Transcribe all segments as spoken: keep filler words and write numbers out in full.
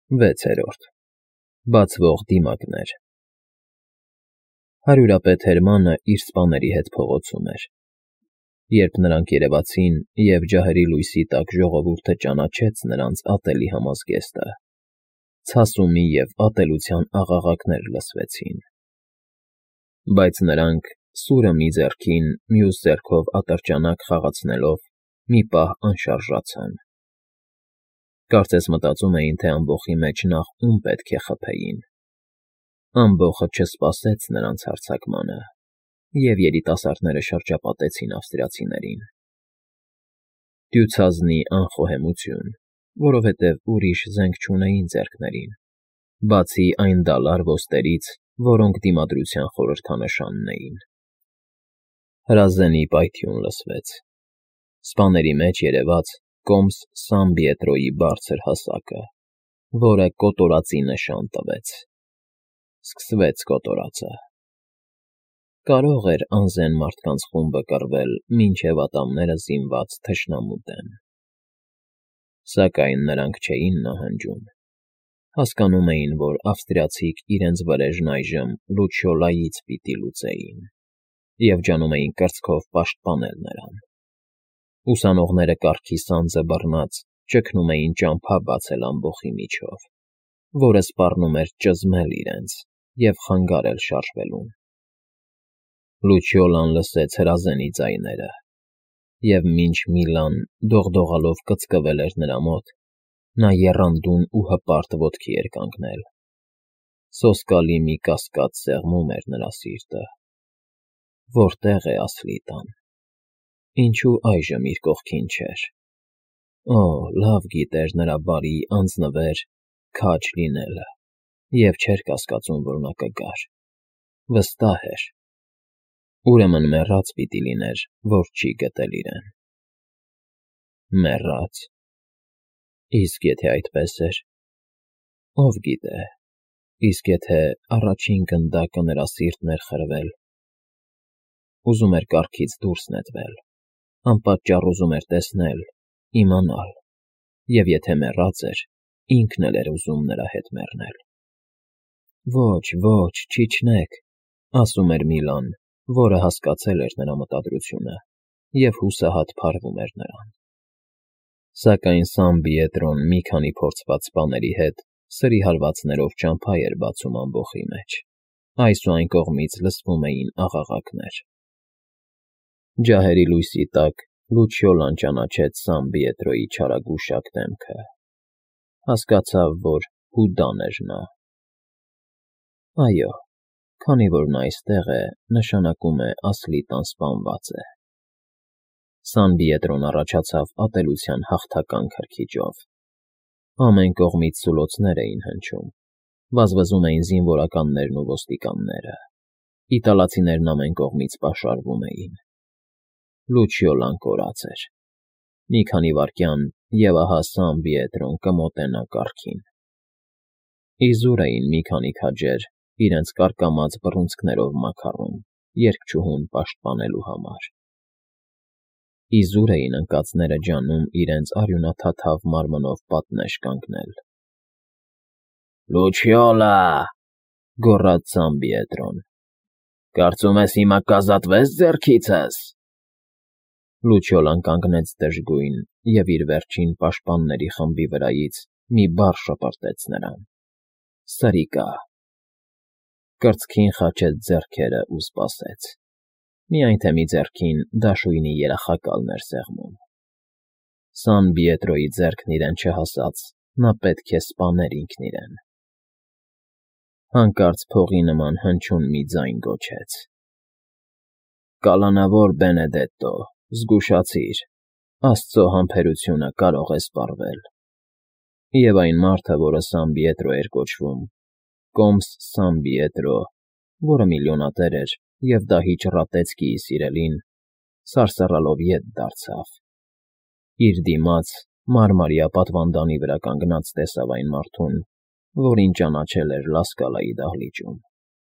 վեցերորդ Բացվող դիմակներ Հարյուրապետ Հերմանը իր սպաների հետ փողոցում էր։ Երբ նրանք երևացին և ջահերի լույսի տակ ժողովուրդը ճանաչեց նրանց ատելի համազգեստը, ցասումի և ատելության աղաղակներ լսվեցին։ Բայց նրանք, սուրը մի ձեռքին, մյուս ձեռքով ատրճանակ խաղացնելով, մի պահ անշարժացան։ Կարծես մտածում էին, թե ամբոխի մեջ նախ ում պետք է խփեին։ Ամբոխը չսպասեց նրանց հարձակմանը, և երիտասարդները շրջապատեցին ավստրիացիներին։ Դյուցազնի անխոհեմություն, որովհետև ուրիշ զենք չունեին ձեռքներին, բացի այն դալար ոսტերից, որոնք դիմադրության խորհրդանշանն էին։ Հրազենի պայթյուն լսվեց։ Սպաների մեջ երևաց կոմս Սան Պիետրոյի բարձր հասակը, որը կոտորածի նշան տվեց։ Սկսվեց կոտորածը։ Կարող էր անզեն մարդկանց խումբը կռվել մինչև ատամները զինված թշնամու դեմ։ Սակայն նրանք չէին նահանջում։ Հասկանում էին, որ ավստրիացիք իրենց վրեժն այժմ Լուչիոլայից պիտի լուծեին, և ջանում էին կրծքով պաշտպանել նրան։ Ուսանողները կառքի սանձը բռնած ճգնում էին ճամփա բացել ամբոխի միջով, որը սպառնում էր ճզմել իրենց և խանգարել շարժվելուն։ Լուչիոլան լսեց հրազենի ձայները, և մինչ Միլան դողդողալով կծկվել էր նրա մոտ, նա եռանդուն ու հպարտ ոտքի էր կանգնել։ Սոսկալի մի կասկած սեղմում էր նրա սիրտը. որտե՞ղ է Ասլիտան։ Ինչու այժմ իր կողքին չէր։ Օ, լավ գիտեր նրա բարի անձնվեր քաջ լինելը և չէր կասկածում, որ նա կգար։ Վստահ էր։ Ուրեմն մեռած պիտի լիներ, որ չի գտել իրեն։ Մեռած։ Իսկ եթե այդպես էր, ով գիտե, իսկ եթե առաջին գնդակը նրա սիրտն էր խրվել։ Ուզում էր կառքից դուրս նետվել, անպատճառ ուզում էր տեսնել, իմանալ, և եթե մեռած էր, ինքն էլ էր ուզում նրա հետ մեռնել։ Ոչ, ոչ, չիջնեք, ասում էր Միլան, որը հասկացել էր նրա մտադրությունը և հուսահատ փարվում էր նրան։ Սակայն Սան Պիետրոն մի քանի փորձված սպաների հետ սրի հարվածներով ճամփա էր բացում ամբոխի մեջ, այս ու այն կողմից լսվում էին աղաղակներ։ Ջահերի լույսի տակ Լուչիոլան ճանաչեց Սան Պիետրոյի չարագուշակ դեմքը։ Հասկացավ, որ հուդան էր նա։ Այո, քանի որ նա այստեղ է, նշանակում է Ասլիտան սպանված է։ Սան Պիետրոն առաջացավ ատելության հաղթական քրքիջով։ Ամեն կողմից սուլոցներ էին հնչում, վազվզում էին զինվորականներն ու ոստիկանները։ Իտալացիներն ամեն կողմից պաշարվում էին։ Լուչիոլան կորած էր։ Մի քանի վայրկյան, և ահա Սան Պիետրոն կմոտենա կառքին։ Իզուր էին մի քանի քաջեր իրենց կարկամած բռունցքներով մաքարում երգչուհուն պաշտպանելու համար։ Իզուր էին ընկածները ջանում իրենց արյունաթաթավ մարմնով պատնեշ կանգնել։ Լուչիոլա, գոռաց Սան Պիետրոն, կարծում ես հիմա կազատվես ձեռքիցս։ Լուչիոլան կանգնեց դժգույն և իր վերջին պաշտպանների խմբի վրայից մի բառ շպրտեց նրան. Սրիկա։ Կրծքին խաչեց ձեռքերը ու սպասեց։ Միայն թե մի ձեռքին դաշույնի երախակալն էր սեղմում։ Սան Պիետրոյի ձեռքն իրեն չհասած, նա պետք է սպաներ ինքն իրեն։ Հանկարծ փողի նման հնչյուն մի ձայն գոչեց. Կալանավոր Բենեդետտո, զգուշացիր, Աստծո համբերությունը կարող է սպառվել։ Եվ այն մարդը, որը Սան Պիետրո էր կոչվում, կոմս Սան Պիետրո, որը միլիոնատեր էր և դահիճ Ռատեցկիի սիրելին, սարսռալով ետ դարձավ։ Իր դիմաց մարմարյա պատվանդանի վրա կանգնած տեսավ այն մարդուն, որին ճանաչել էր Լասկալայի դահլիճում։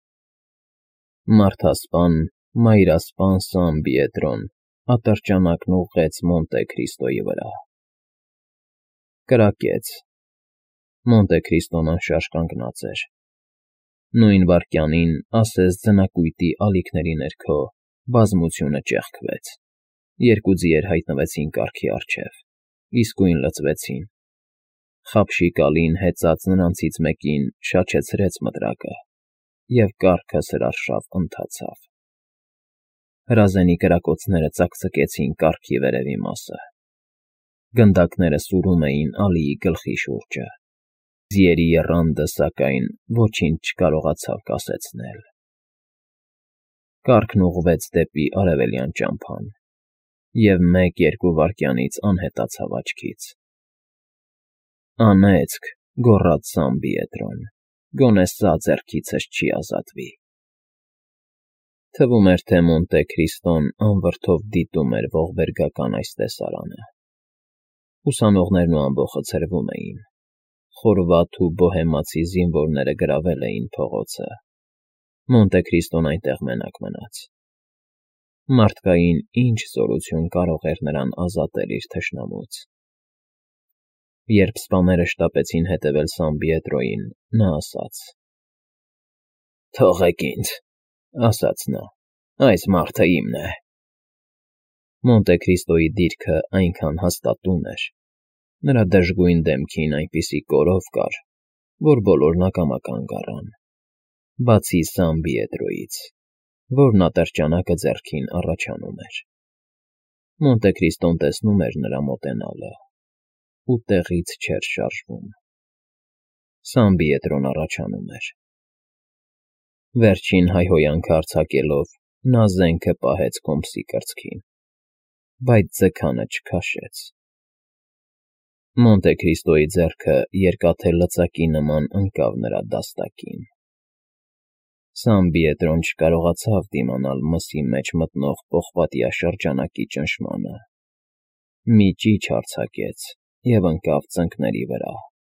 Մարդասպան, մայրասպան Սան Պիետրոն ատրճանակն ուղղեց Մոնտե Քրիստոյի վրա։ Կրակեց։ Մոնտե Քրիստոն անշարժ կանգնած էր։ Նույն վայրկյանին, ասես ձնակույտի ալիքների ներքո, բազմությունը ճեղքվեց։ Երկու ձիեր հայտնվեցին կառքի առջև, իսկույն լծվեցին։ Խաբշիկալին հեծած նրանցից մեկին շաչեցրեց մտրակը, և կառքը սրարշավ ընթացավ։ Հրազենի կրակոցները ծակծկեցին կառքի վերևի մասը։ Գնդակները սուրում էին ալիի գլխի շուրջը։ Ձիերի եռանդը, սակայն, ոչինչ չկարողացավ կասեցնել։ Կառքն ուղղվեց դեպի արևելյան ճամփան և մեկ֊երկու վայրկյանից անհետացավ աչքից։ «Անեծք», գոռաց Սան Պիետրոն, «գոնե սա ձեռքիցս չի ազատվի»։ Թվում էր, թե Մոնտե Քրիստոն անվրդով դիտում էր ողբերգական այս տեսարանը։ Ուսանողներն ու ամբոխը ցրվում էին։ Խորվաթ ու բոհեմացի զինվորները գրավել էին փողոցը։ Մոնտե Քրիստոն այնտեղ մենակ մնաց։ Մարդկային ինչ զորություն կարող էր նրան ազատել իր թշնամուց։ Երբ սպաները շտապեցին հետևել Սան Պիետրոյին, նա ասաց. «Թողեք ինձ», ասաց նա, «այս մարդը իմն է»։ Մոնտե Քրիստոյի դիրքը այնքան հաստատուն էր, նրա դժգույն դեմքին այնպիսի կորով կար, որ բոլորն ակամական կառան, բացի Սան Պիետրոյից, որն ատրճանակը ձեռքին առաջանում էր։ Մոնտե Քրիստոն տեսնում էր նրա մոտենալը ու տեղից չէր շարժվում։ Սան Պիետրոն առաջանում էր։ Վերջին հայհոյանքը արձակելով, նա զենքը պահեց կոմսի կրծքին, բայց ձգանը չքաշեց։ Մոնտե Քրիստոյի ձեռքը երկաթե լծակի նման ընկավ նրա դաստակին։ Սան Պիետրոն չկարողացավ դիմանալ մսի մեջ մտնող պողպատյա շրջանակի ճնշմանը։ Մի ճիչ արձակեց և ընկավ ծնկների վրա։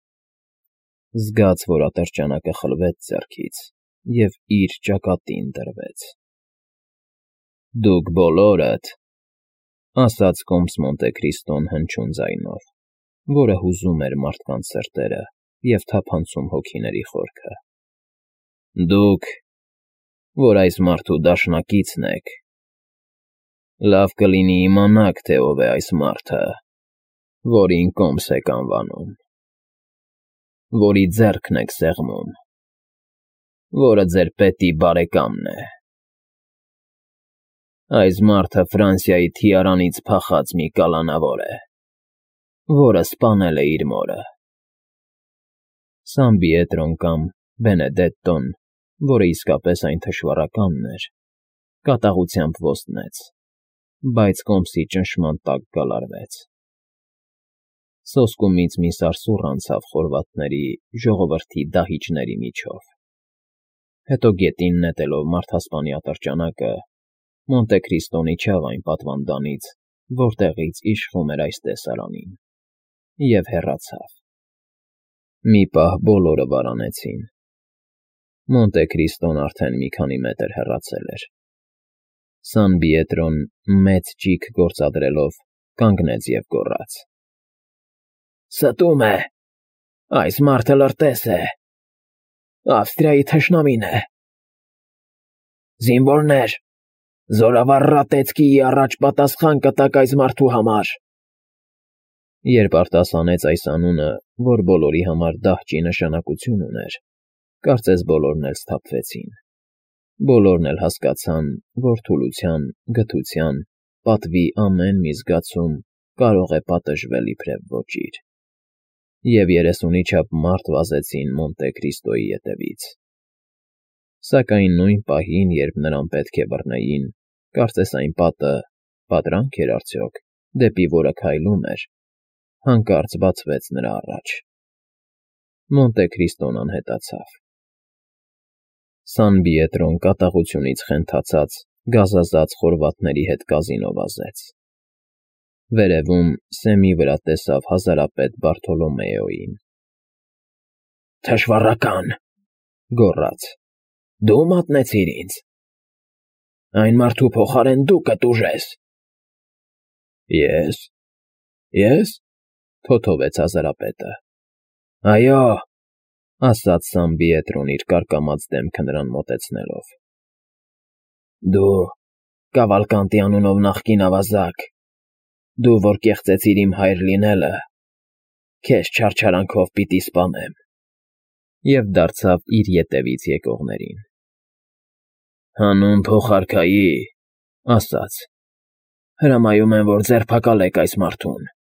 Զգաց, որ ատրճանակը խլվեց ձեռքից և իր ճակատին դրվեց։ «Դուք բոլորդ», ասաց կոմս Մոնտե Քրիստոն հնչյուն ձայնով, որը հուզում էր մարդկանց սրտերը և թափանցում հոգիների խորքը, «դուք, որ այս մարդու դաշնակիցն եք, լավ կլինի իմանաք, թե ով է այս մարդը, որին կոմս եք անվանում, որի ձեռքն եք սեղմում, որը ձեր պետի բարեկամն է։ Այս մարդը Ֆրանսիայի թիարանից փախած մի կալանավոր է, որը սպանել է իր մորը»։ Սան Պիետրոն կամ Բենեդետտոն, որը իսկապես այն թշվառականն էր, կատաղությամբ ոստնեց, բայց կոմսի ճնշման տակ գալարվեց։ Սոսկումից մի սարսուռ անցավ խորվաթների, ժողովրդի դահիճների միջով։ Հետո գետին նետելով մարդասպանի ատրճանակը, Մոնտե Քրիստոն իջավ այն պատվանդանից, որտեղից իշխում էր այս տեսարանին, և հեռացավ։ Մի պահ բոլորը վարանեցին։ Մոնտե Քրիստոն արդեն մի քանի մետր հեռացել էր։ Սան Պիետրոն, մեծ ճիգ գործադրելով, կանգնեց և գոռաց. «Ստում է, այս մարդը լրտես է, Ավստրիայի թշնամին է։ Զինվորներ, զորավար Ռատեցկիի առաջ պատասխան կտաք այս մարդու համար»։ Երբ արտասանեց այս անունը, որ բոլորի համար դահճի նշանակություն ուներ, կարծես բոլորն էլ սթափվեցին։ Բոլորն էլ հասկացան, որ թուլության, գթության, պատվի ամեն մի զգացում կարող է պատժվել իբրև ոճիր։ Եվ երեսունի չափ մարդ վազեցին Մոնտե Քրիստոյի ետևից։ Սակայն նույն պահին, երբ նրան պետք է բռնեին, կարծես այն պատը, պատրանք էր արդյոք, դեպի որը քայլում էր, հանկարծ բացվեց նրա առաջ։ Մոնտե Քրիստոն անհետացավ։ Սան Պիետրոն կատաղությունից խենթացած, գազազած խորվաթների հետ կազինո վազեց։ Վերևում սեմի վրա տեսավ հազարապետ Բարթոլոմեոյին։ «Թշվառական», գոռաց, «դու մատնեցիր ինձ։ Այն մարդու փոխարեն դու կտուժես»։ «Ե՞ս, ես», թոթովեց հազարապետը։ «Այո, ասաց Սամբիետրոն իր կարկամած դեմքը նրան մոտեցնելով։ Դու Կավալկանտի անունով նախկին ավազակ, դու, որ կեղծեցիր իմ հայր լինելը, քեզ չարչարանքով պիտի սպանեմ… Եվ դարձավ իր ետևից եկողներին. Հանուն փոխարքայի, ասաց. հրամայում եմ, որ ձերբակալեք այս մարդուն։